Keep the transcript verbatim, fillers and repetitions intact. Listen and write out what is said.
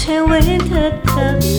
ค่เว้นเธอเธอ